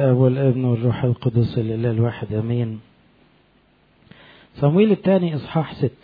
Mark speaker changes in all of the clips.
Speaker 1: الآب والابن والروح القدس الإله الواحد أمين. صمويل الثاني إصحاح 6.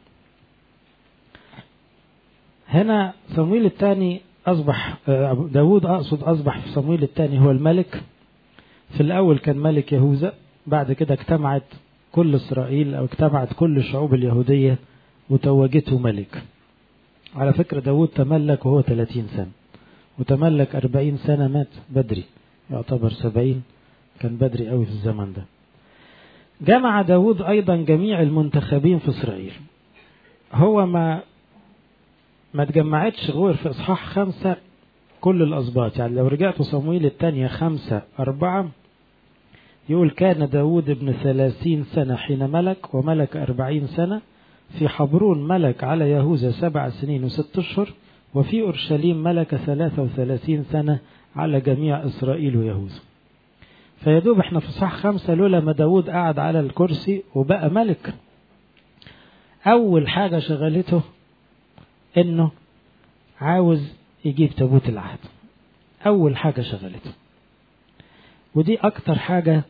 Speaker 1: هنا صمويل الثاني أصبح داود أصبح في صمويل الثاني هو الملك. في الأول كان ملك يهوذا، بعد كده اجتمعت كل إسرائيل أو اجتمعت كل الشعوب اليهودية وتوجته ملك. على فكرة داود تملك وهو 30 سنة، وتملك 40 سنة مات بدري، يعتبر 70 كان بدري قوي في الزمن ده. جمع داود أيضا جميع المنتخبين في إسرائيل. هو ما تجمعتش غير في إصحاح 5 كل الأسباط. يعني لو رجعتوا صمويل الثانية 5:4 يقول كان داود ابن 30 سنة حين ملك، وملك 40 سنة في حبرون، ملك على يهوذا 7 سنين و6 أشهر، وفي أورشليم ملك 33 سنة على جميع إسرائيل ويهوذا. فيدوب احنا في صح 5 لولا ما داود قعد على الكرسي وبقى ملك، أول حاجة شغلته إنه عاوز يجيب تابوت العهد. أول حاجة شغلته، ودي أكتر حاجة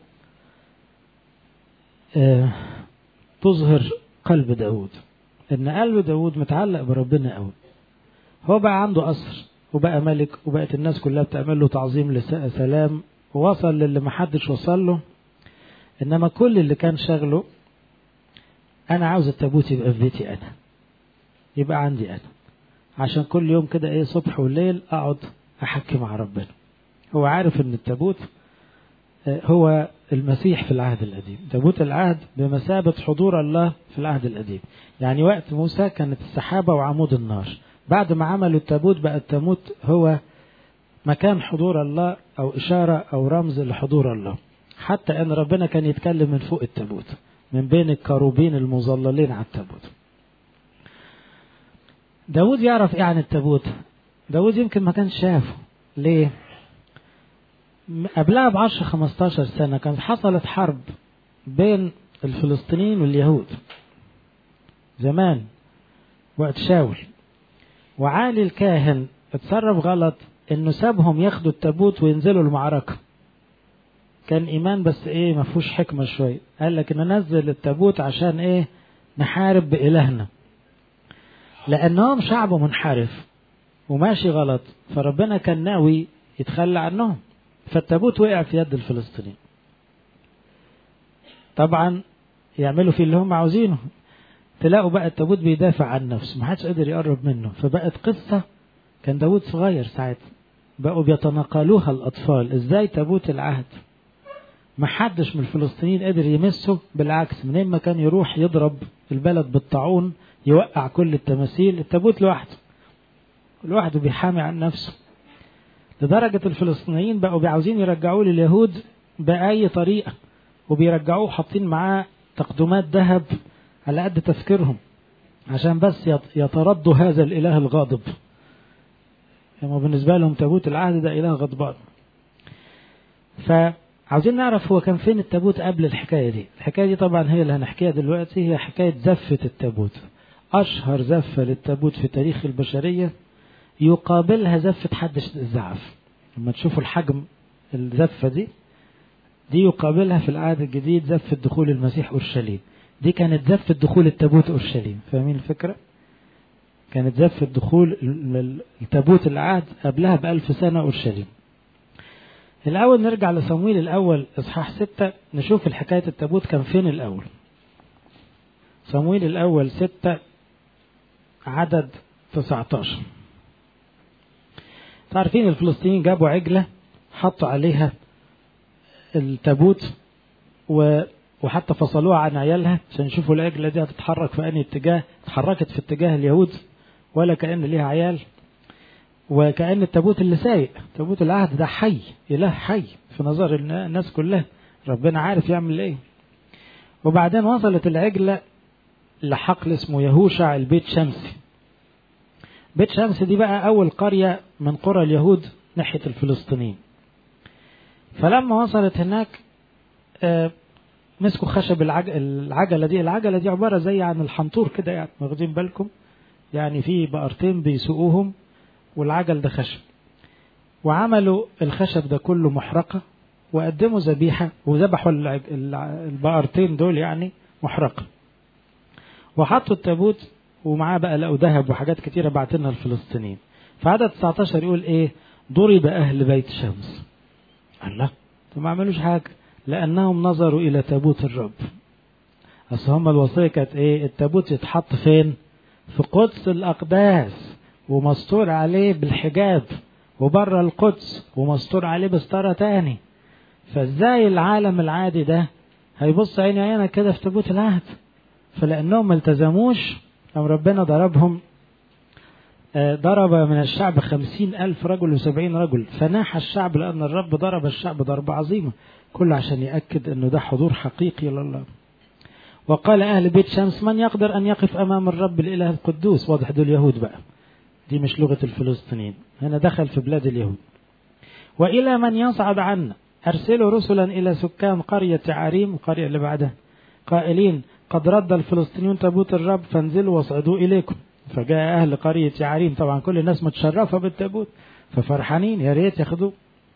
Speaker 1: تظهر قلب داود، إن قلب داود متعلق بربنا قوي. هو بقى عنده قصر وبقى ملك، وبقت الناس كلها بتعمل له تعظيم لسلام، ووصل للي محدش وصل له. إنما كل اللي كان شغله أنا عاوز التابوت يبقى في بيتي أنا، يبقى عندي أنا، عشان كل يوم كده صبح وليل أقعد أحكي مع ربنا. هو عارف إن التابوت هو المسيح في العهد القديم. تابوت العهد بمثابة حضور الله في العهد القديم. يعني وقت موسى كانت السحابة وعمود النار، بعد ما عملوا التابوت بقى التابوت هو مكان حضور الله أو إشارة أو رمز لحضور الله. حتى أن ربنا كان يتكلم من فوق التابوت، من بين الكروبين المظللين على التابوت. داود يعرف عن التابوت. داود يمكن ما كانش شافه. ليه؟ قبلها ب10-15 سنة كانت حصلت حرب بين الفلسطينيين واليهود زمان وقت شاول، وعالي الكاهن اتصرف غلط انه سابهم ياخدوا التابوت وينزلوا المعركة. كان ايمان بس ما فيهوش حكمة شوية. قال لك ان ننزل التابوت عشان نحارب بإلهنا، لانهم شعب منحرف وماشي غلط، فربنا كان ناوي يتخلى عنهم. فالتابوت وقع في يد الفلسطينيين. طبعا يعملوا فيه اللي هم عاوزينه. تلاقوا بقى التابوت بيدافع عن نفسه، ما حدش قدر يقرب منه. فبقت قصة، كان داود صغير ساعتها، بقوا بيتناقلوها الأطفال. ازاي تابوت العهد ما حدش من الفلسطينيين قدر يمسه، بالعكس منين ما كان يروح يضرب البلد بالطاعون، يوقع كل التماثيل. التابوت لوحده بيحامي عن نفسه. لدرجة الفلسطينيين بقوا عاوزين يرجعوه لليهود بأي طريقة، وبيرجعوه حاطين معاه تقدمات ذهب على قد تفكيرهم، عشان بس يتردوا هذا الإله الغاضب. يعني بالنسبة لهم تابوت العهد ده إله غضبان. فعاوزين نعرف هو كان فين التابوت قبل الحكاية دي. الحكاية دي طبعا هي اللي هنحكيها دلوقتي، هي حكاية زفة التابوت. أشهر زفة للتابوت في تاريخ البشرية، يقابلها زفة حدث الزعف. لما تشوفوا الحجم الزفة دي يقابلها في العهد الجديد زفة دخول المسيح أورشليم. دي كانت زفة دخول التابوت أورشليم. فاهمين الفكرة؟ كانت زفة دخول التابوت العهد قبلها ب1000 سنة أورشليم. الأول نرجع لصمويل الأول إصحاح 6 نشوف الحكاية التابوت كان فين الأول. صمويل الأول 6 عدد 19. تعرفين الفلسطينيين جابوا عجلة حطوا عليها التابوت وحتى فصلوها عن عيالها عشان يشوفوا العجلة دي هتتحرك في أي اتجاه. اتحركت في اتجاه اليهود ولا كأن ليها عيال، وكأن التابوت اللي سايق. تابوت العهد ده حي، إله حي في نظر الناس كلها، ربنا عارف يعمل ايه. وبعدين وصلت العجلة لحقل اسمه يهوشع البيت شمسي. بيت شمس دي بقى أول قرية من قرى اليهود ناحية الفلسطينيين. فلما وصلت هناك مسكوا خشب العجلة دي. العجلة دي عبارة زي عن الحنطور كده، يعني واخدين بالكم، يعني في بقرتين بيسوقوهم والعجل ده خشب. وعملوا الخشب ده كله محرقة وقدموا ذبيحة وذبحوا البقرتين دول يعني محرقة، وحطوا التابوت ومعاه بقى لقوا ذهب وحاجات كتيرة بعتنها الفلسطينيين. فعدد 19 يقول ايه؟ ضرب أهل بيت شمس. الله، ما عملوش حاجة لأنهم نظروا إلى تابوت الرب. أصل هم الوصية كانت ايه؟ التابوت يتحط فين؟ في قدس الأقداس ومستور عليه بالحجاب، وبره القدس ومستور عليه بستارة تاني. فازاي العالم العادي ده هيبص عيني كده في تابوت العهد؟ فلأنهم ما التزموش أم ربنا ضربهم، ضرب من الشعب 50,000 رجل و70 رجل، فناح الشعب لأن الرب ضرب الشعب ضربة عظيمة، كله عشان يأكد أنه ده حضور حقيقي لله. وقال أهل بيت شمس: من يقدر أن يقف أمام الرب الإله القدوس؟ واضح دول اليهود بقى، دي مش لغة الفلسطينيين، هنا دخل في بلاد اليهود. وإلى من يصعد عنا؟ أرسلوا رسلا إلى سكان قرية عريم، القرية اللي بعدها، قائلين: قد رد الفلسطينيون تابوت الرب فانزلوا واصعدوا إليكم. فجاء أهل قرية عريم، طبعا كل الناس متشرفة بالتابوت ففرحانين يا ريت ياخدوه،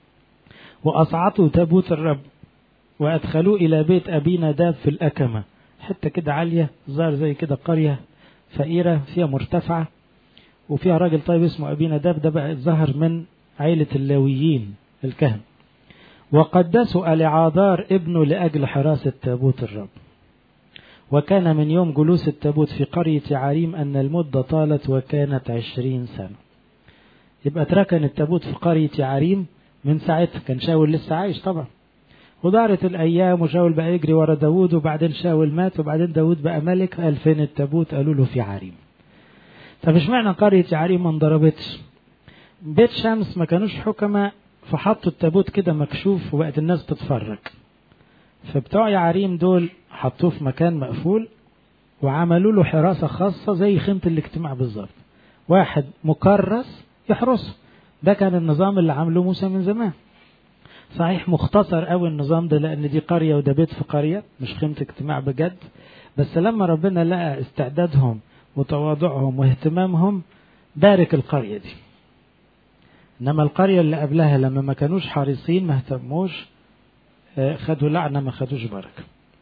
Speaker 1: وأصعدوا تابوت الرب وأدخلوه إلى بيت أبي نداب في الأكمة، حتى كده عالية ظهر زي كده قرية فقيرة فيها مرتفعة وفيها راجل طيب اسمه أبي نداب، ده بقى ظهر من عائلة اللاويين الكهنة. وقدسوا العاذار ابنه لأجل حراسة تابوت الرب. وكان من يوم جلوس التابوت في قرية عريم أن المدة طالت وكانت 20 سنة. يبقى تركن التابوت في قرية عريم من ساعتها، كان شاول لسه عايش طبعا، ودارت الأيام وشاول بقى يجري ورا داود، وبعدين شاول مات وبعدين داود بقى ملك. 2000 التابوت قالوا له في عريم. طب اشمعنى قرية عريم ما انضربتش؟ بيت شمس ما كانوش حكماء فحطوا التابوت كده مكشوف وبقت الناس تتفرج، فبتوع عريم دول حطوه في مكان مقفول وعملوا له حراسة خاصة زي خيمة الاجتماع بالظبط، واحد مكرس يحرسه. ده كان النظام اللي عمله موسى من زمان. صحيح مختصر قوي النظام ده لأن دي قرية وده بيت في قرية مش خيمة اجتماع بجد، بس لما ربنا لقى استعدادهم وتواضعهم واهتمامهم بارك القرية دي. إنما القرية اللي قبلها لما ما كانوش حريصين ما اهتموش خدوا لعنة ما خدوش بركة.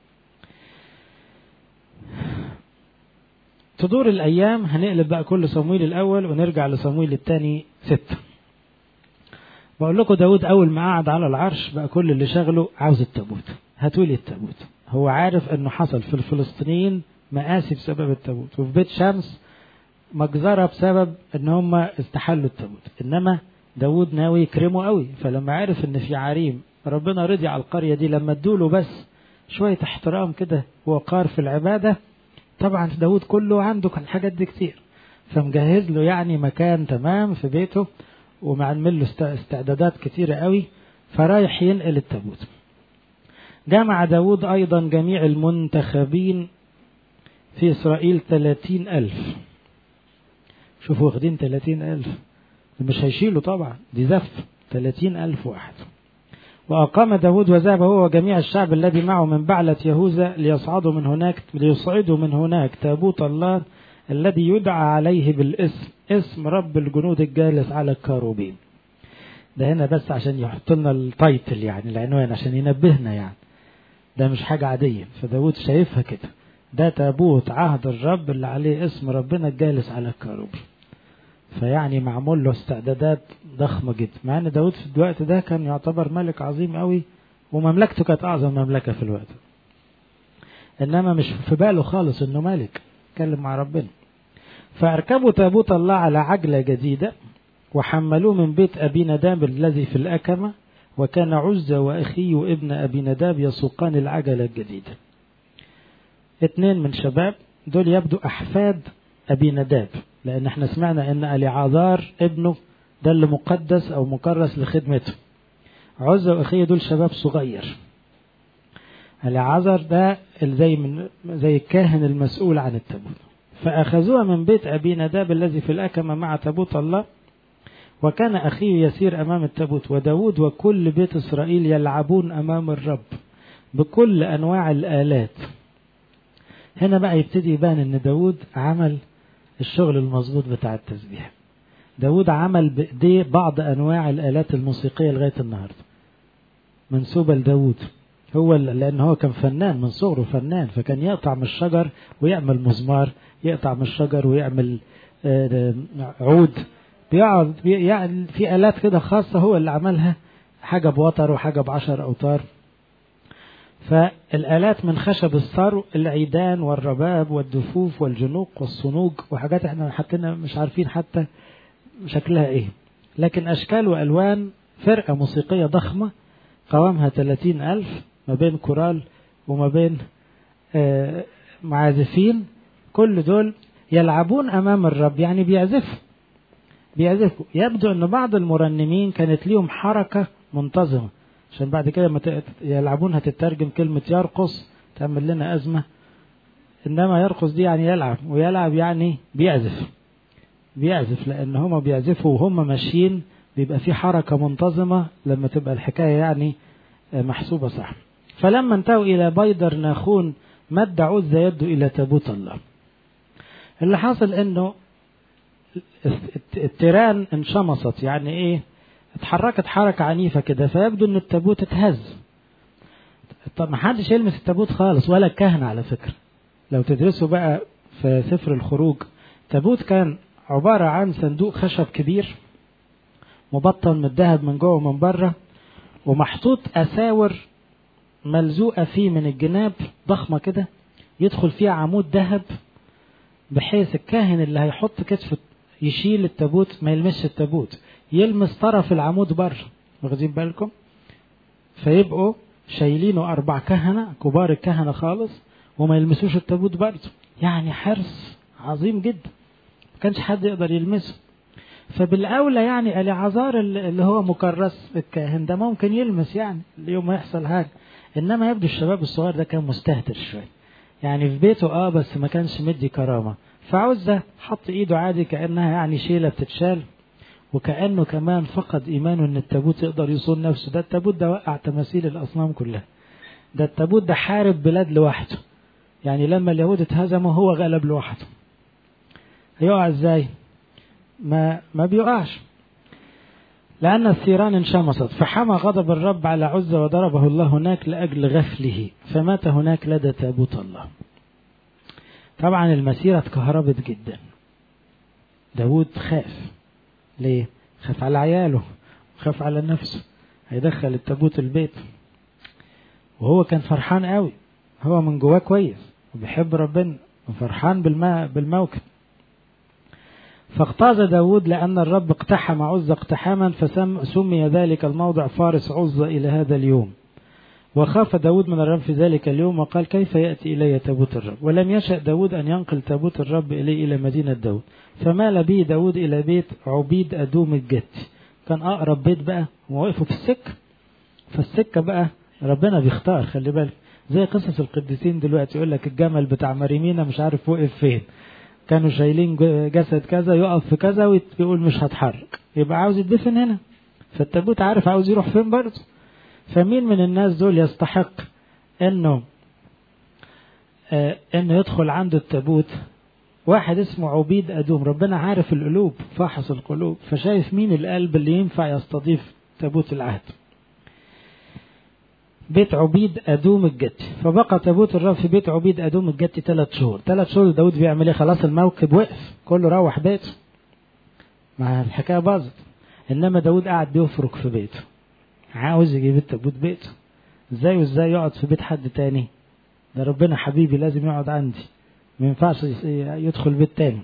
Speaker 1: تدور الأيام، هنقلب بقى كل صمويل الأول ونرجع لصمويل الثاني 6. بقول لكم داود أول ما قعد على العرش بقى كل اللي شغله عاوز التابوت، هاتولي التابوت. هو عارف أنه حصل في الفلسطينيين مآسي بسبب التابوت، وفي بيت شمس مجزرة بسبب أن هم استحلوا التابوت، إنما داود ناوي يكرمه قوي. فلما عرف أن في عريم ربنا رضي على القرية دي لما ادوله بس شوية احترام كده ووقار في العبادة، طبعا داود كله عنده كان حاجات دي كتير، فمجهز له يعني مكان تمام في بيته ومعمل له استعدادات كتيرة قوي، فرايح ينقل التابوت. جمع داود أيضا جميع المنتخبين في إسرائيل 30,000. شوفوا واخدين 30,000 مش هيشيلوا طبعا، دي زف 30,000 واحد. وأقام داود وذهب هو وجميع الشعب الذي معه من بعلة يهوذا ليصعدوا من هناك تابوت الله الذي يدعى عليه بالاسم، اسم رب الجنود الجالس على الكاروبين. ده هنا بس عشان يحط لنا التايتل يعني العنوان عشان ينبهنا، يعني ده مش حاجة عادية، فداود شايفها كده، ده تابوت عهد الرب اللي عليه اسم ربنا الجالس على الكاروبين. فيعني معمول له استعدادات ضخمة جدا، مع ان داود في الوقت ده كان يعتبر ملك عظيم قوي ومملكته كانت اعظم مملكة في الوقت، انما مش في باله خالص انه ملك، اتكلم مع ربنا. فاركبوا تابوت الله على عجلة جديدة وحملوه من بيت أبي نداب الذي في الأكمة، وكان عزة وأخيه ابن أبي نداب يسوقان العجلة الجديدة. 2 من شباب دول يبدو أحفاد أبي نداب، لأن احنا سمعنا أن العاذار ابنه ده اللي مقدس أو مكرس لخدمته. عزة وأخيه دول شباب صغير. العاذر ده زي الكاهن المسؤول عن التابوت. فأخذوها من بيت أبي نداب الذي في الأكمة مع تابوت الله، وكان أخيه يسير أمام التابوت، وداود وكل بيت إسرائيل يلعبون أمام الرب بكل أنواع الآلات. هنا بقى يبتدي يبان أن داود عمل الشغل المظبوط بتاع التسبيح. داود عمل بإيديه بعض أنواع الآلات الموسيقية لغاية النهاردة. منسوبة لداود، لأن هو كان فنان من صغره، فنان، فكان يقطع من الشجر ويعمل مزمار، يقطع من الشجر ويعمل عود، بيقعد يعني في آلات كده خاصة هو اللي عملها، حاجة بوتر وحاجة ب10 أوتار. فالآلات من خشب الصرو، العيدان والرباب والدفوف والجنوق والصنوج، وحاجات احنا حتى مش عارفين حتى شكلها ايه، لكن أشكال وألوان، فرقة موسيقية ضخمة قوامها 30,000 ما بين كورال وما بين معازفين، كل دول يلعبون أمام الرب، يعني بيعزفوا. يبدو أن بعض المرنمين كانت ليهم حركة منتظمة، عشان بعد كده ما يلعبون هتترجم كلمة يرقص تعمل لنا أزمة، إنما يرقص دي يعني يلعب، ويلعب يعني بيعزف، لأن هم بيعزفوا وهم ماشيين، بيبقى في حركة منتظمة لما تبقى الحكاية يعني محسوبة صح. فلما انتهوا إلى بيدر ناخون مد عزة يده إلى تابوت الله. اللي حصل إنه التيران انشمصت، يعني إيه، اتحركت حركة عنيفة كده، فيبدو إن التابوت اتهز. طب ما حدش يلمس التابوت خالص، ولا الكهنة على فكرة. لو تدرسوا بقى في سفر الخروج، تابوت كان عبارة عن صندوق خشب كبير مبطن من الذهب من جوه ومن بره، ومحطوط أساور ملزوقة فيه من الجناب ضخمة كده، يدخل فيها عمود ذهب، بحيث الكاهن اللي هيحط كتفه يشيل التابوت ما يلمسش التابوت، يلمس طرف العمود بره، واخدين بالكم؟ فيبقوا شايلينه 4 كهنة كبار، الكهنة خالص، وما يلمسوش التابوت برضه، يعني حرص عظيم جدا، ما كانش حد يقدر يلمسه. فبالأولى يعني العذار اللي هو مكرس الكاهن ده ممكن يلمس يعني اليوم ما يحصل حاجة، إنما يبدو الشباب الصغير ده كان مستهتر شوية، يعني في بيته بس ما كانش مدي كرامة. فعزة حط إيده عادي كأنها يعني شيلة بتتشال، وكأنه كمان فقد إيمانه إن التابوت يقدر يصون نفسه. ده التابوت ده وقع تماثيل الأصنام كلها، ده التابوت ده حارب بلاد لوحده، يعني لما اليهود اتهزموا هو غلب لوحده. هيقع ازاي؟ ما بيقعش، لأن الثيران انشمصت. فحمى غضب الرب على عزة وضربه الله هناك لأجل غفله، فمات هناك لدى تابوت الله. طبعا المسيرة اتكهربت جدا. داود خاف. ليه؟ خاف على عياله، خاف على نفسه، هيدخل التابوت البيت، وهو كان فرحان قوي، هو من جواه كويس وبيحب ربنا وفرحان بالموكب. فاغتاظ داود لأن الرب اقتحم عزة اقتحاما، فسمي ذلك الموضع فارس عزة إلى هذا اليوم. وخاف داود من الرب في ذلك اليوم، وقال كيف يأتي إلي تابوت الرب؟ ولم يشأ داود أن ينقل تابوت الرب إليه إلى مدينة داود، فمال به داود إلى بيت عبيد أدوم الجتي، كان أقرب بيت بقى، ووقفوا في السكة. فالسكة بقى ربنا بيختار، خلي بالك، زي قصص القديسين دلوقتي، يقول لك الجمل بتاع مريمينا مش عارف وقف فين، كانوا شايلين جسد كذا يقف في كذا ويقول مش هتحرك، يبقى عاوز يدفن هنا، فالتابوت عارف عاوز يروح فين برضه. فمين من الناس دول يستحق انه يدخل عند التابوت؟ واحد اسمه عبيد أدوم. ربنا عارف القلوب، فاحص القلوب، فشايف مين القلب اللي ينفع يستضيف تابوت العهد. بيت عبيد أدوم الجتي. فبقى تابوت الرب في بيت عبيد أدوم الجتي 3 شهور. 3 شهور داود بيعمل ايه؟ خلاص الموكب وقف، كله روح بيته، مع الحكاية باظت. انما داود قاعد بيفرك في بيته، عاوز يجيب التابوت بيته. ازاي وازاي يقعد في بيت حد تاني؟ ده ربنا حبيبي لازم يقعد عندي، ما ينفعش يدخل بيت تاني.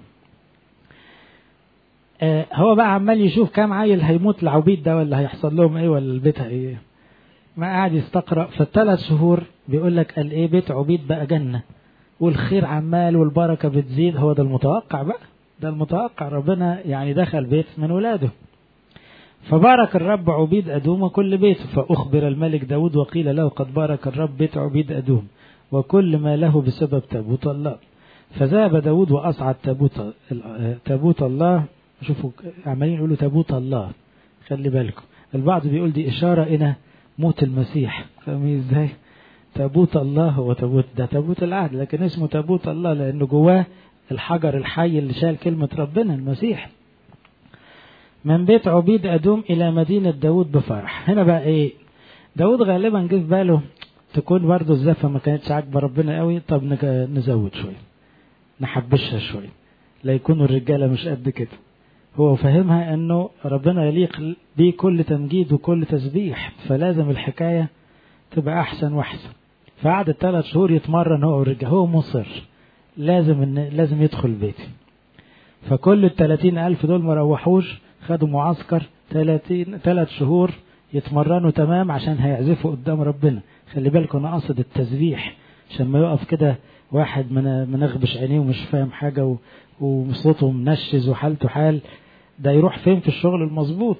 Speaker 1: هو بقى عمال يشوف كام عيل هيموت العبيد ده، ولا هيحصل لهم ايه، ولا البيت ايه، ما قاعد يستقرأ. في ال3 شهور بيقول لك قال ايه، بيت عبيد بقى جنة، والخير عمال والبركة بتزيد. هو ده المتوقع بقى، ده المتوقع، ربنا يعني دخل بيت من ولاده. فبارك الرب عبيد أدوم وكل بيته، فأخبر الملك داود وقيل له قد بارك الرب بيت عبيد أدوم وكل ما له بسبب تابوت الله. فذهب داود وأصعد تابوت الله. شوفوا عمالين يقولوا تابوت الله، خلي بالكم، البعض بيقول دي إشارة إلى موت المسيح، فاهمين ازاي؟ تابوت الله هو تابوت، ده تابوت العهد، لكن اسمه تابوت الله لأنه جواه الحجر الحي اللي شال كلمة ربنا المسيح. من بيت عبيد أدوم إلى مدينة داود بفرح. هنا بقى إيه؟ داود غالبا جه في باله تكون برضه الزفة ما كانتش عاجبة ربنا قوي، طب نزود شوية، نحبشها شوية، لا يكونوا الرجالة مش قد كده. هو فهمها انه ربنا يليق بيه كل تمجيد وكل تسبيح، فلازم الحكاية تبقى احسن واحسن. فقعد 3 شهور يتمرن هو والرجال، هو مصر لازم يدخل بيتي. فكل 30,000 دول ما روحوش، خدوا معسكر 3 شهور يتمرنوا تمام عشان هيعزفوا قدام ربنا. خلي بالكم انا قصد التسبيح، عشان ما يقف كده واحد منغبش عينيه ومش فاهم حاجة وصوته منشز وحالته حال، ده يروح فين في الشغل المظبوط.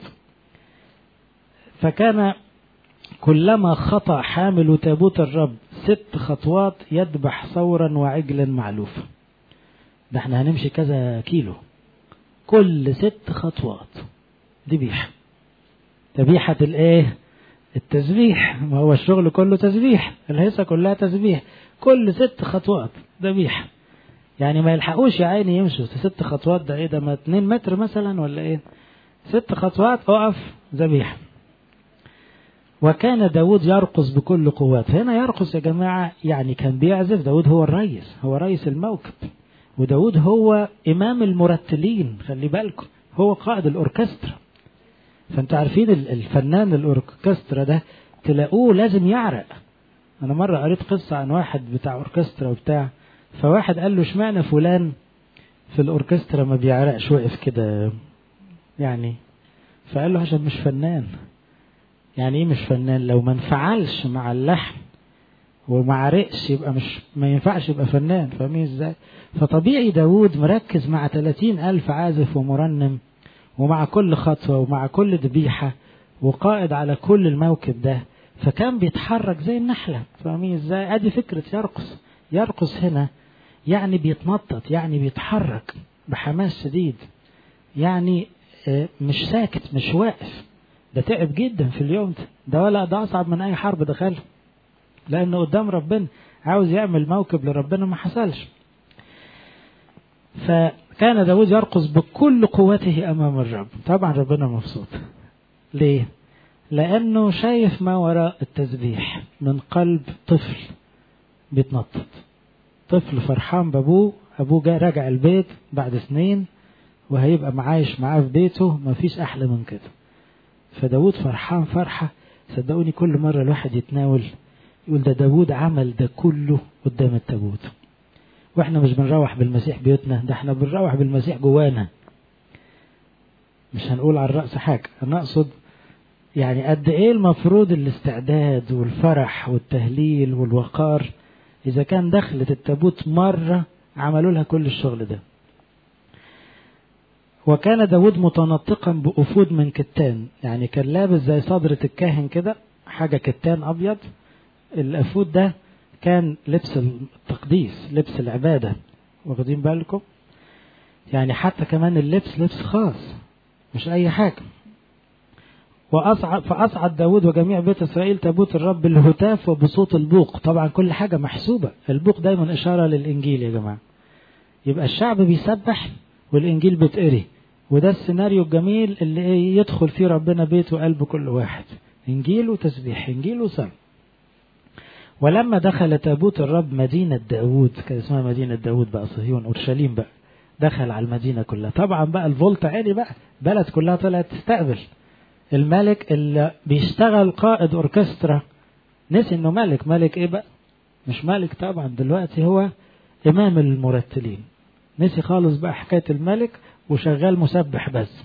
Speaker 1: فكان كلما خطأ حامل تابوت الرب 6 خطوات يذبح ثورا وعجلا معلوفا. ده احنا هنمشي كذا كيلو، كل 6 خطوات ذبيحة. ذبيحة الايه؟ التسبيح. ما هو الشغل كله تسبيح، الهيصة كلها تسبيح، كل 6 خطوات ذبيحة. يعني ما يلحقوش يا عيني يمشوا 6 خطوات، ده ايه ده، ما 2 متر مثلا ولا ايه؟ 6 خطوات اقف ذبيحة. وكان داود يرقص بكل قوات. هنا يرقص يا جماعة يعني كان بيعزف. داود هو الرئيس، هو رئيس الموكب، وداود هو إمام المرتلين. خلي بالكم هو قائد الأوركسترا. فانتوا عارفين الفنان الأوركسترا ده تلاقوه لازم يعرق. أنا مرة قريت قصة عن واحد بتاع أوركسترا وبتاع، فواحد قال له اشمعنى فلان في الأوركسترا ما بيعرقش، وقف كده يعني. فقال له عشان مش فنان. يعني ايه مش فنان؟ لو ما انفعلش مع اللحن وما عرقش يبقى ما ينفعش يبقى فنان. فاهمين ازاي؟ فطبيعي داود مركز مع 30,000 عازف ومرنم، ومع كل خطوة ومع كل ذبيحة، وقائد على كل الموكب ده، فكان بيتحرك زي النحلة. فاهمين ازاي؟ ادي فكرة يرقص. يرقص هنا يعني بيتنطط، يعني بيتحرك بحماس شديد، يعني مش ساكت مش واقف. ده تعب جدا في اليوم ده ولا ده أصعب من أي حرب دخلها، لأنه قدام ربنا عاوز يعمل موكب لربنا ما حصلش. فكان داود يرقص بكل قوته أمام الرب. طبعا ربنا مبسوط. ليه؟ لأنه شايف ما وراء التسبيح من قلب طفل بيتنطط، طفل فرحان بأبوه. أبوه جاء رجع البيت بعد سنين وهيبقى معايش معاه في بيته، ما فيش أحلى من كده. فداود فرحان فرحة صدقوني. كل مرة الواحد يتناول يقول ده داود عمل ده كله قدام التابوت. واحنا مش بنروح بالمسيح بيوتنا، ده احنا بنروح بالمسيح جوانا. مش هنقول على الرأس حاجة، انا اقصد يعني قد ايه المفروض الاستعداد والفرح والتهليل والوقار اذا كان دخلت التابوت مرة عملوا لها كل الشغل ده. وكان داود متنطقا بأفود من كتان، يعني كان لابس زي صدرة الكاهن كده حاجة كتان أبيض. الأفود ده كان لبس التقديس، لبس العبادة. واخدين بالكم؟ يعني حتى كمان اللبس لبس خاص مش أي حاجة. فأصعد داود وجميع بيت إسرائيل تابوت الرب بالهتاف وبصوت البوق. طبعا كل حاجة محسوبة. البوق دايما إشارة للإنجيل يا جماعة. يبقى الشعب بيسبح والإنجيل بتقري، وده السيناريو الجميل اللي يدخل فيه ربنا بيت وقلب كل واحد. إنجيل وتسبيح، إنجيل وصلاة. ولما دخل تابوت الرب مدينة داود، كان اسمها مدينة داود بقى، صهيون أورشليم بقى، دخل على المدينة كلها. طبعا بقى الفولت عالي بقى، بلد كلها طلعت تستقبل الملك اللي بيشتغل قائد أوركسترا. نسي إنه ملك. ملك إيه بقى؟ مش ملك طبعا، دلوقتي هو إمام المرتلين. نسي خالص بقى حكاية الملك وشغال مسبح بس.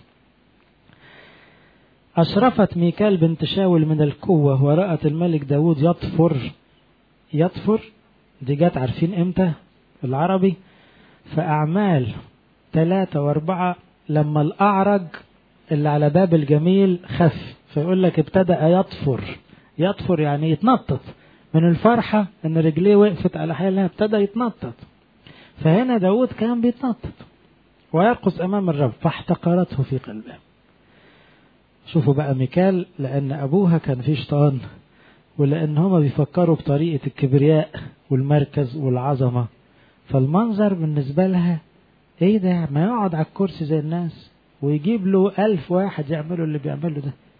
Speaker 1: أشرفت ميكال بنت شاول من القوة ورأت الملك داود يطفر. دي جات عارفين امتى العربي؟ فأعمال 3 و4 لما الأعرج اللي على باب الجميل خف، فيقول لك ابتدأ يطفر يعني يتنطط من الفرحة ان رجليه وقفت على حالها، ابتدأ يتنطط. فهنا داود كان بيتنطط ويرقص أمام الرب فاحتقرته في قلبه. شوفوا بقى ميكال، لأن أبوها كان فيه شيطان، ولأن هما بيفكروا بطريقة الكبرياء والمركز والعظمة، فالمنظر بالنسبة لها ايه ده، ما يقعد على الكرسي زي الناس ويجيب له 1000 واحد يعملوا اللي بيعمله ده.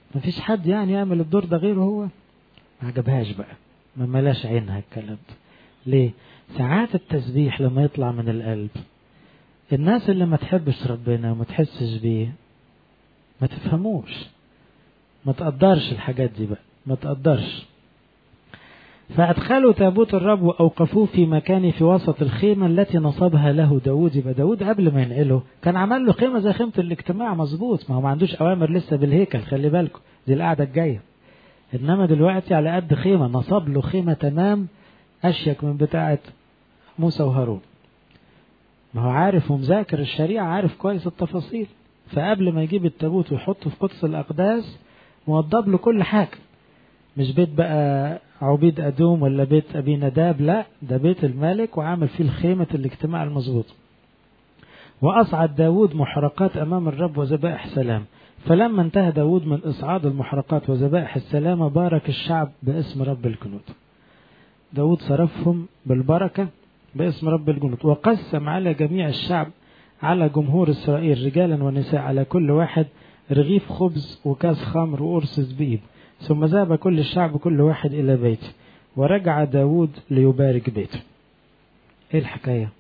Speaker 1: مفيش حد يعني يعمل الدور ده غيره هو. ما عجبهاش بقى، ما ملاش عينها الكلام ده. ليه؟ ساعات التسبيح لما يطلع من القلب، الناس اللي ما تحبش ربنا وما تحسش بيه ما تفهموش، ما تقدرش الحاجات دي بقى، ما تقدرش. فأدخلوا تابوت الرب وأوقفوه في مكان في وسط الخيمة التي نصبها له داود. يبقى داود قبل ما ينقله كان عمل له خيمة زي خيمة الاجتماع مظبوط، ما هو ما عندوش أوامر لسه بالهيكل، خلي بالكم دي القعدة الجاية. إنما دلوقتي على قد خيمة، نصب له خيمة تمام أشيك من بتاعة موسى وهارون. ما هو عارف ومذاكر الشريعة، عارف كويس التفاصيل. فقبل ما يجيب التابوت ويحطه في قدس الأقداس موضب له كل حاجة، مش بيت بقى عبيد أدوم ولا بيت أبي نداب، لا ده بيت الملك، وعامل فيه الخيمة الاجتماع المظبوط. وأصعد داود محرقات أمام الرب وذبائح سلام. فلما انتهى داود من إصعاد المحرقات وذبائح السلام بارك الشعب باسم رب الجنود. داود صرفهم بالبركة باسم رب الجنود. وقسم على جميع الشعب، على جمهور إسرائيل رجالا ونساء، على كل واحد رغيف خبز وكاس خمر وقرص زبيب. ثم ذهب كل الشعب كل واحد إلى بيته، ورجع داود ليبارك بيته. إيه الحكاية؟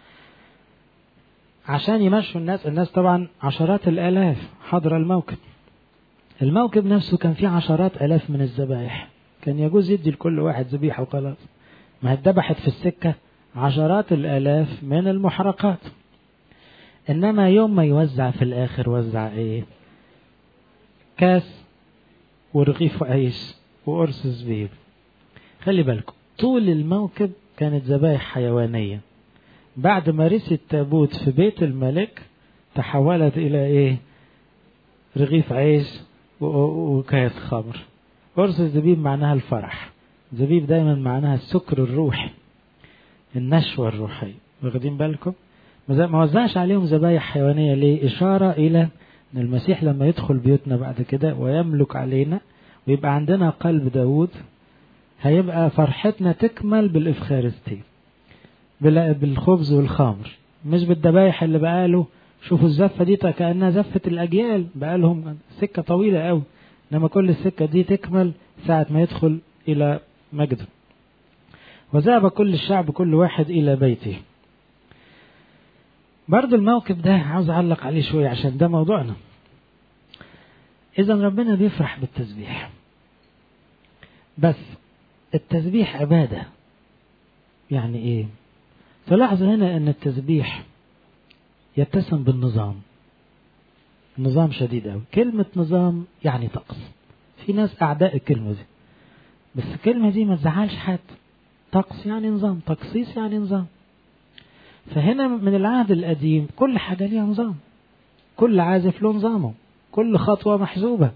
Speaker 1: عشان يمشوا الناس طبعا عشرات الآلاف حضر الموكب نفسه كان فيه عشرات آلاف من الذبائح، كان يجوز يدي لكل واحد ذبيحة وخلاص. ما اتذبحت في السكة عشرات الآلاف من المحرقات. إنما يوم ما يوزع في الآخر وزع إيه؟ كاس ورغيف عيش وقرص زبيب. خلي بالكم طول الموكب كانت ذبائح حيوانية. بعد ما رسي التابوت في بيت الملك تحولت إلى إيه؟ رغيف عيش وكاس خمر. قرص الزبيب معناها الفرح، زبيب دايما معناها السكر الروحي، النشوة الروحية. واخدين بالكم؟ ما وزعش عليهم ذبائح حيوانية ليه؟ إشارة إلى أن المسيح لما يدخل بيوتنا بعد كده ويملك علينا ويبقى عندنا قلب داود، هيبقى فرحتنا تكمل بالإفخارستي، بالخبز والخمر، مش بالذبائح اللي بقاله. شوفوا الزفة دي كأنها زفة الأجيال، بقالهم سكة طويلة قوي، إنما كل السكة دي تكمل ساعة ما يدخل إلى مجده. وذهب كل الشعب كل واحد إلى بيته. برضو الموكب ده عاوز أعلق عليه شوية عشان ده موضوعنا. إذا ربنا بيفرح بالتسبيح، بس التسبيح عبادة. يعني إيه؟ تلاحظ هنا أن التسبيح يتسم بالنظام، نظام شديد أوي. كلمة نظام يعني طقس، في ناس أعداء الكلمة دي، بس الكلمة دي ما تزعلش حد. طقس يعني نظام، تقسيس يعني نظام. فهنا من العهد القديم كل حاجة ليها نظام، كل عازف له نظامه، كل خطوة محسوبة.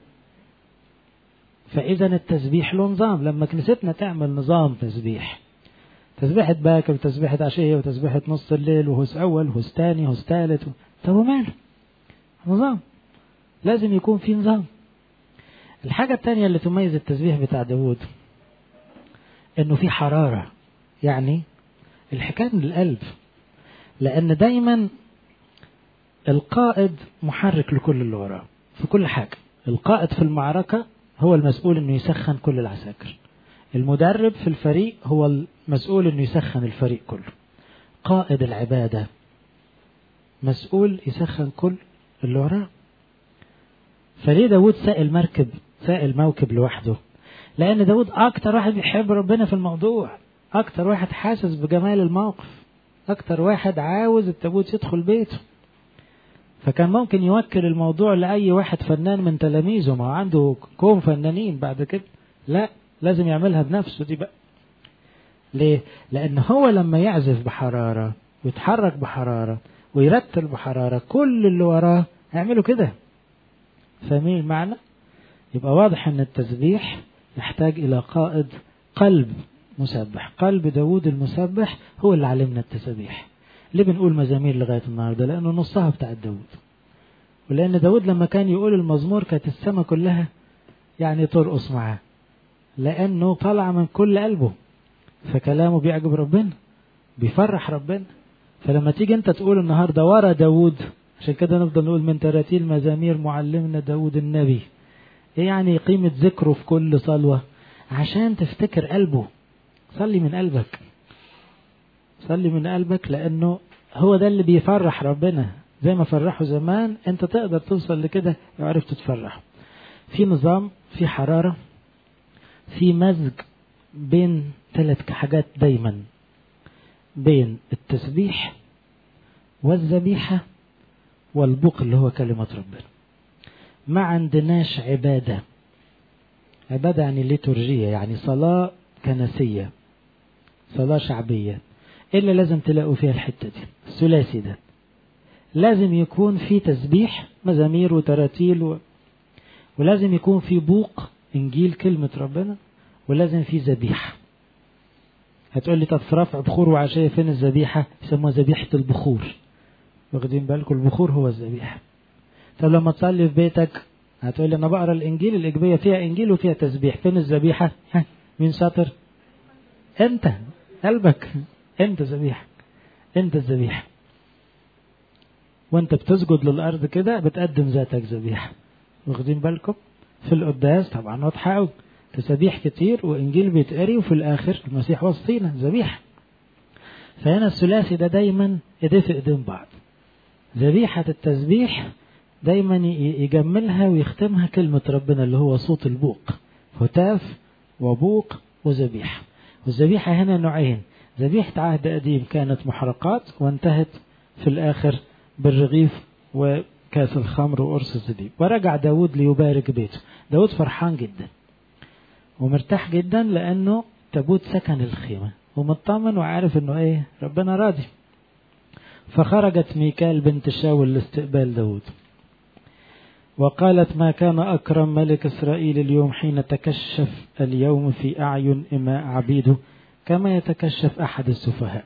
Speaker 1: فإذا التسبيح له نظام. لما كنيستنا تعمل نظام تسبيح، تسبيحة باكر وتسبيحة عشية وتسبيحة نص الليل وهوس أول وهوس تاني وهوس تالت طب وماله؟ نظام، لازم يكون في نظام. الحاجة التانية اللي تميز التسبيح بتاع داود إنه في حرارة، يعني الحكاية من القلب. لأن دايما القائد محرك لكل اللي وراه في كل حاجة. القائد في المعركة هو المسؤول إنه يسخن كل العساكر، المدرب في الفريق هو المسؤول إنه يسخن الفريق كله. قائد العبادة مسؤول يسخن كل اللي وراه. فليه داود سائل موكب لوحده؟ لأن داود أكتر واحد بيحب ربنا في الموضوع، أكتر واحد حاسس بجمال الموقف، أكتر واحد عاوز التابوت يدخل بيته. فكان ممكن يوكل الموضوع لأي واحد فنان من تلاميذه، ما عنده كوم فنانين بعد كده، لا لازم يعملها بنفسه دي بقى. ليه؟ لأن هو لما يعزف بحرارة ويتحرك بحرارة ويرتل بحرارة كل اللي وراه يعملوا كده. فاهمين المعنى؟ يبقى واضح أن التسبيح يحتاج إلى قائد قلب مسبح. قلب داود المسبح هو اللي علمنا التسبيح. ليه بنقول مزامير لغاية النهاردة؟ لأنه نصها بتاع داود، ولأن داود لما كان يقول المزمور كانت السماء كلها يعني ترقص معاه، لأنه طلع من كل قلبه، فكلامه بيعجب ربنا، بيفرح ربنا. فلما تيجي انت تقول النهاردة ورا داود، عشان كده نفضل نقول من تراتيل مزامير معلمنا داود النبي. ايه يعني قيمة ذكره في كل صلوة؟ عشان تفتكر قلبه. صلي من قلبك، صلي من قلبك، لأنه هو ده اللي بيفرح ربنا. زي ما فرحوا زمان انت تقدر توصل لكده لو عرفت تفرح. في نظام، في حرارة، في مزج بين 3 حاجات دايما، بين التسبيح والذبيحة والبوق اللي هو كلمة ربنا. ما عندناش عبادة. عبادة يعني ليتورجية، يعني صلاة كنسية، صلاة شعبية، إلا لازم تلاقوا فيها الحتة دي، الثلاثي ده. لازم يكون في تسبيح، مزامير وتراتيل ولازم يكون في بوق، إنجيل كلمة ربنا، ولازم في ذبيحة. هتقول لي طب في رفع بخور وعشية فين الذبيحة؟ يسموها ذبيحة البخور. واخدين بالكم؟ البخور هو الذبيحة. طب لما تصلي في بيتك هتقول لي أنا بقرأ الإنجيل، الإجبية فيها إنجيل وفيها تسبيح، فين الذبيحة؟ مين شاطر؟ أنت، قلبك، أنت ذبيحة، أنت الذبيحة. وأنت بتسجد للأرض كده بتقدم ذاتك ذبيحة. واخدين بالكم؟ في القداس طبعا واضحة أوي، تسبيح كتير وإنجيل بيتقري، وفي الآخر المسيح وسطينا ذبيحة. فهنا الثلاثي ده دايما ايديه في ايدين بعض. ذبيحة التسبيح دايما يجملها ويختمها كلمة ربنا اللي هو صوت البوق، هتاف وبوق وذبيحة. والذبيحة هنا نوعين، ذبيحة عهد قديم كانت محرقات وانتهت في الآخر بالرغيف وكاس الخمر وقرص الزبيب. ورجع داود ليبارك بيته. داود فرحان جدا ومرتاح جدا لأنه تابوت سكن الخيمة ومطمن وعارف انه ايه، ربنا راضي. فخرجت ميكال بنت شاول لاستقبال داود وقالت ما كان أكرم ملك إسرائيل اليوم حين تكشف اليوم في أعين إماء عبيده كما يتكشف أحد السفهاء.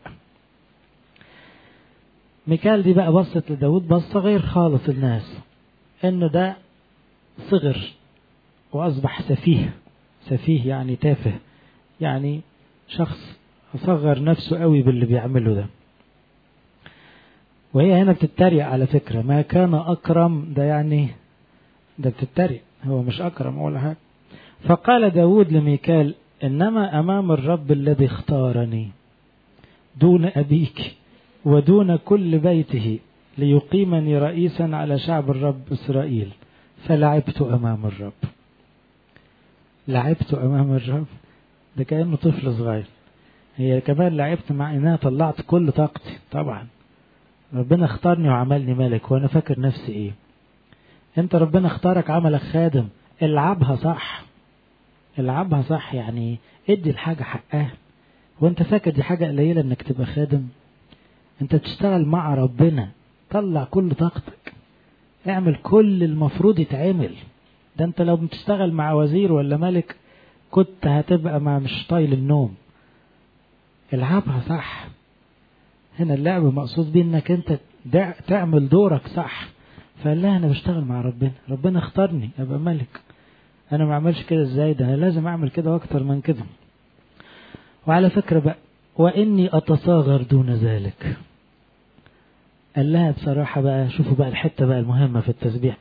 Speaker 1: ميكال دي بقى بصت لداود بصة غير خالص الناس، انه ده صغر وأصبح سفيه. سفيه يعني تافه، يعني شخص صغر نفسه قوي باللي بيعمله ده. وهي هنا بتتريق على فكرة، ما كان أكرم ده يعني ده بتتريق، هو مش أكرم ولا حاجة. فقال داود لميكال إنما أمام الرب الذي اختارني دون أبيك ودون كل بيته ليقيمني رئيسا على شعب الرب إسرائيل فلعبت أمام الرب. لعبت أمام الرب ده كأنه طفل صغير. هي كمان لعبت مع إنها طلعت كل طاقتي. طبعا ربنا اختارني وعملني ملك وانا فاكر نفسي ايه. انت ربنا اختارك عملك خادم، العبها صح، العبها صح، يعني ادي الحاجة حقها. وانت فاكر دي حاجة قليلة انك تبقى خادم؟ انت بتشتغل مع ربنا، طلع كل طاقتك، اعمل كل المفروض يتعمل. ده انت لو بتشتغل مع وزير ولا ملك كنت هتبقى مش طايل النوم. العبها صح. هنا اللعب مقصود بيه انك انت تعمل دورك صح. فقال لها انا بشتغل مع ربنا، ربنا اختارني ابقى ملك، انا ما اعملش كده ازاي؟ ده انا لازم اعمل كده واكتر من كده. وعلى فكرة بقى واني اتصاغر دون ذلك. قال لها بصراحة بقى، شوفوا بقى الحتة بقى المهمة في التسبيح،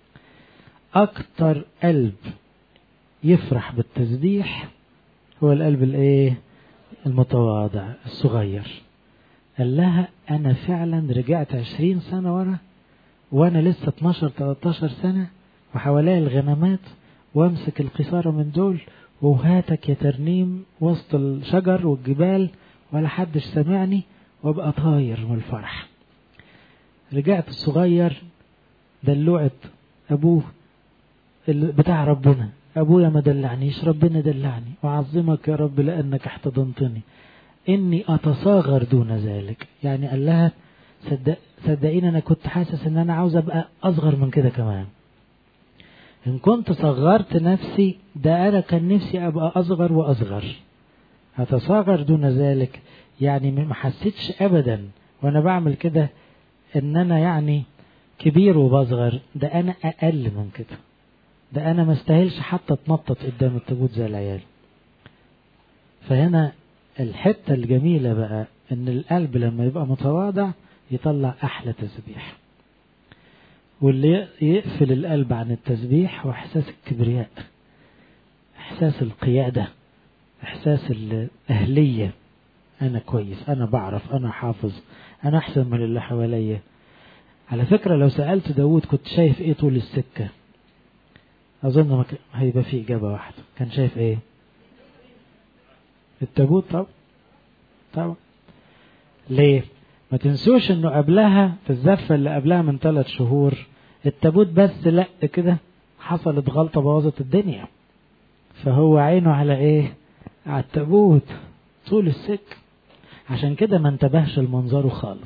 Speaker 1: اكتر قلب يفرح بالتسبيح هو القلب الايه؟ المتواضع الصغير. قال لها أنا فعلا رجعت 20 سنة ورا وأنا لسه 12-13 سنة وحوالي الغنمات وامسك القصارى من دول وهاتك يا ترنيم وسط الشجر والجبال ولا حدش سمعني وابقى طاير من الفرح. رجعت الصغير دلوعت أبوه بتاع ربنا، أبويا ما دلعنيش، ربنا دلعني، وعظمك يا رب لأنك احتضنتني. إني أتصاغر دون ذلك، يعني قال لها صدقين أنا كنت حاسس إن أنا عاوز أبقى أصغر من كده كمان. إن كنت صغرت نفسي ده أنا كان نفسي أبقى أصغر وأصغر. أتصاغر دون ذلك يعني ما حسيتش أبدا وأنا بعمل كده إن أنا يعني كبير وبصغر، ده أنا أقل من كده، ده أنا ما استاهلش حتى اتنطط قدام التابوت زي العيال. فهنا الحتة الجميلة بقى ان القلب لما يبقى متواضع يطلع احلى تسبيح. واللي يقفل القلب عن التسبيح هو إحساس الكبرياء، إحساس القيادة، إحساس الأهلية. أنا كويس، أنا بعرف، أنا حافظ، أنا أحسن من اللي حواليا. على فكرة لو سألت داود كنت شايف إيه طول السكة، أظن هيبقى فيه إجابة واحدة. كان شايف إيه؟ التابوت. طبعا. ليه؟ ما تنسوش إنه قبلها في الزفة اللي قبلها من 3 شهور التابوت بس لأ كده حصلت غلطة بوظت الدنيا، فهو عينه على إيه؟ على التابوت طول السكة. عشان كده ما انتبهش لمنظره خالص.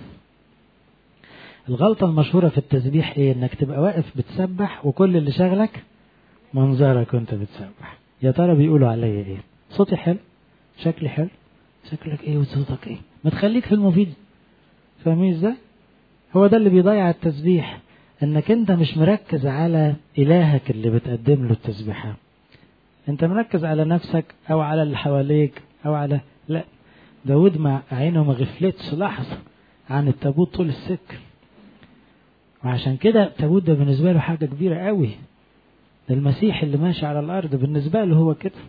Speaker 1: الغلطة المشهورة في التسبيح إيه؟ إنك تبقى واقف بتسبح وكل اللي شغلك منظرك وانت بتسبح. يا ترى بيقولوا عليا ايه؟ صوتي حلو، شكلي حلو، شكلك ايه وصوتك ايه؟ ما تخليك في المفيد. فاهمين ازاي؟ هو ده اللي بيضيع التسبيح، انك انت مش مركز على الهك اللي بتقدم له التسبيحة، انت مركز على نفسك او على اللي حواليك او على لا. داود مع عينه ما غفلتش لحظة عن التابوت طول السكة، وعشان كده التابوت ده بالنسبة له حاجة كبيرة قوي. المسيح اللي ماشي على الأرض بالنسبة له هو كده.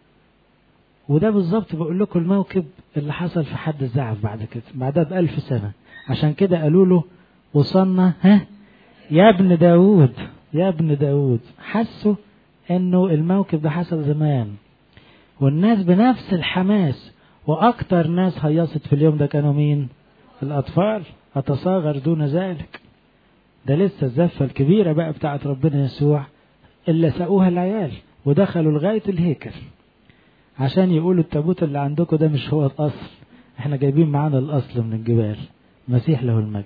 Speaker 1: وده بالظبط بقول لكم الموكب اللي حصل في حد الزعف بعد كده، بعدها ب1000 سنة. عشان كده قالوا له وصلنا يا ابن داود، يا ابن داود. حسوا انه الموكب ده حصل زمان، والناس بنفس الحماس. واكتر ناس هيصت في اليوم ده كانوا مين؟ الأطفال. أتصاغر دون ذلك. ده لسه الزفة الكبيرة بقى بتاعت ربنا يسوع اللي سقوها العيال ودخلوا لغاية الهيكل عشان يقولوا التابوت اللي عندكم ده مش هو الأصل، احنا جايبين معانا الأصل من الجبال. مسيح له المجد.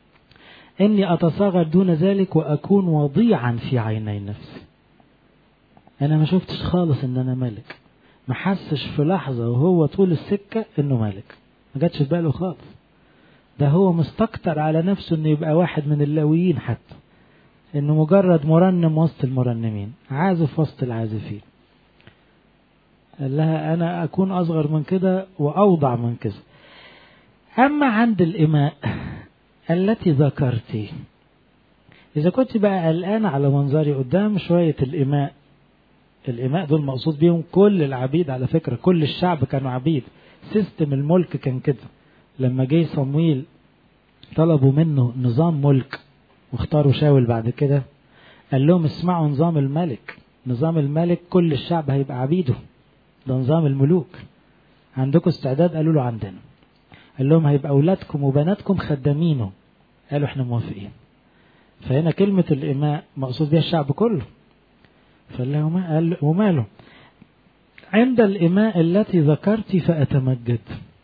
Speaker 1: إني أتصاغر دون ذلك وأكون وضيعا في عيني نفسي. أنا ما شفتش خالص إن أنا ملك، ما حسش في لحظة وهو طول السكة إنه ملك، ما جاتش في باله خالص. ده هو مستكتر على نفسه إنه يبقى واحد من اللاويين، حتى إنه مجرد مرنم وسط المرنمين، عازف وسط العازفين. قال لها أنا أكون أصغر من كده وأوضع من كده. أما عند الإماء التي ذكرتي، إذا كنت بقى قلقان على منظري قدام شوية الإماء، الإماء دول مقصود بيهم كل العبيد على فكرة، كل الشعب كانوا عبيد. سيستم الملك كان كده. لما جه صمويل طلبوا منه نظام ملك واختاروا شاول بعد كده، قال لهم اسمعوا نظام الملك. نظام الملك كل الشعب هيبقى عبيده، ده نظام الملوك. عندكم استعداد؟ قالوا له عندنا. قال لهم هيبقى أولادكم وبناتكم خدامينه. قالوا احنا موافقين. فهنا كلمة الإماء مقصود بها الشعب كله. فقال له قال وماله. عند الإماء التي ذكرت فأتمجد.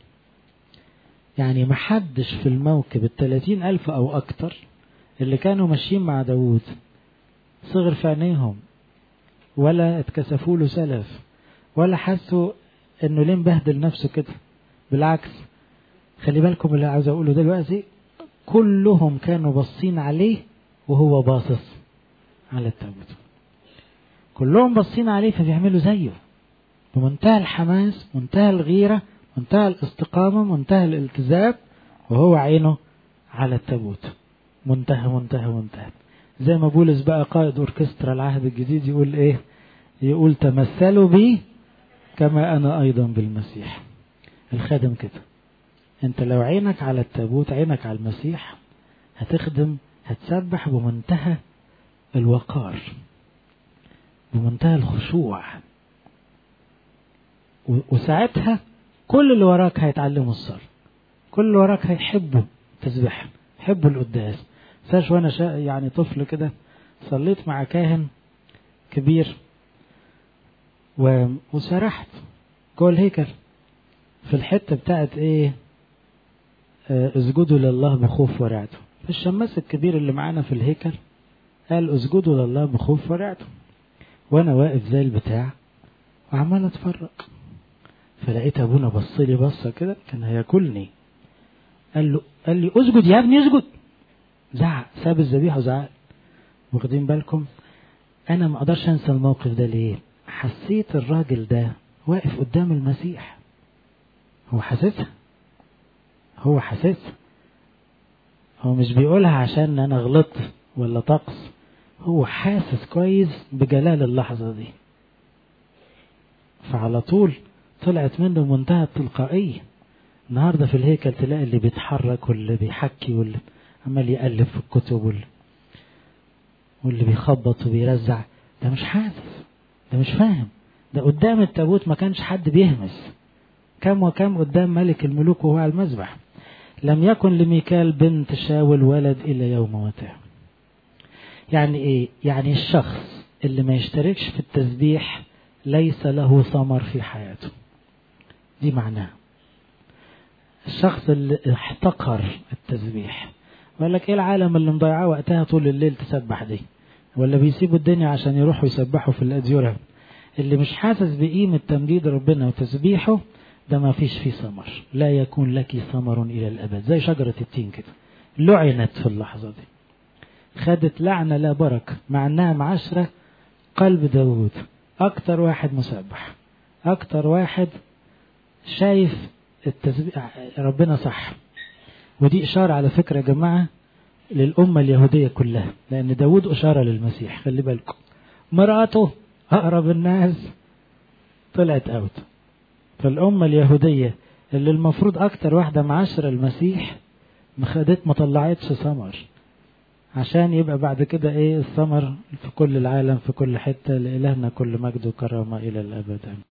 Speaker 1: يعني محدش في الموكب 30,000 أو أكتر اللي كانوا ماشيين مع داود صغر في عينيهم، ولا اتكسفوا له سلف، ولا حسوا انه ليه مبهدل نفسه كده. بالعكس، خلي بالكم اللي عاوز اقوله دلوقتي، كلهم كانوا باصين عليه وهو باصص على التابوت. كلهم باصين عليه فبيعملوا زيه بمنتهى الحماس، منتهى الغيرة، منتهى الاستقامة، منتهى الالتزام، وهو عينه على التابوت. منتهى منتهى منتهى. زي ما بولس بقى قائد أوركسترا العهد الجديد يقول ايه؟ يقول تمثلوا بي كما أنا أيضا بالمسيح. الخادم كده، انت لو عينك على التابوت، عينك على المسيح، هتخدم، هتسبح بمنتهى الوقار، بمنتهى الخشوع. وساعتها كل اللي وراك هيتعلموا الصلاة، كل اللي وراك هيحبوا تسبح، يحبوا القداس. ساش وانا يعني طفل كده صليت مع كاهن كبير وسرحت جوه الهيكل في الحتة بتاعت ايه، اسجدوا لله بخوف ورعته. فالشماس الكبير اللي معانا في الهيكل قال اسجدوا لله بخوف ورعته، وانا واقف زي البتاع وعمال اتفرج. فلقيت ابونا بصلي بصة كده كان هياكلني. قال لي اسجد يا ابني اسجد. زعق، ساب الذبيحة وزعق. واخدين بالكم؟ انا ما اقدرش انسى الموقف ده. ليه؟ حسيت الراجل ده واقف قدام المسيح، هو حاسسها، هو حاسسها، هو مش بيقولها عشان انا غلطت ولا طقس، هو حاسس كويس بجلال اللحظة دي، فعلى طول طلعت منه منتهى التلقائية. النهاردة في الهيكل تلاقي اللي بيتحرك واللي بيحكي واللي عمال يقلب في الكتب واللي بيخبط وبيرزع، ده مش حاسس، ده مش فاهم. ده قدام التابوت ما كانش حد بيهمس، كم وكم قدام ملك الملوك وهو على المذبح. لم يكن لميكال بنت شاول ولد إلا يوم موته. يعني إيه؟ يعني الشخص اللي ما يشتركش في التسبيح ليس له ثمر في حياته. دي معناها الشخص اللي احتقر التسبيح، وقال لك ايه العالم اللي مضيعاه وقتها طول الليل تسبح دي، ولا بيسيبوا الدنيا عشان يروحوا يسبحوا في الأديرة. اللي مش حاسس بقيمة تمجيد ربنا وتسبيحه ده ما فيش فيه ثمر، لا يكون لك ثمر إلى الأبد. زي شجرة التين كده، لعنت في اللحظة دي، خدت لعنة لا بركة، مع انها معاشرة قلب داود، اكتر واحد مسبح، اكتر واحد شايف التسبيح ربنا صح. ودي اشارة على فكرة يا جماعة للأمة اليهودية كلها، لأن داود اشارة للمسيح. خلي بالكم، مراته أقرب الناس طلعت اوت، فالأمة اليهودية اللي المفروض أكتر واحدة معاشرة المسيح ما طلعتش ثمر، عشان يبقى بعد كده ايه الثمر في كل العالم في كل حتة. لإلهنا كل مجد وكرامة إلى الأبد.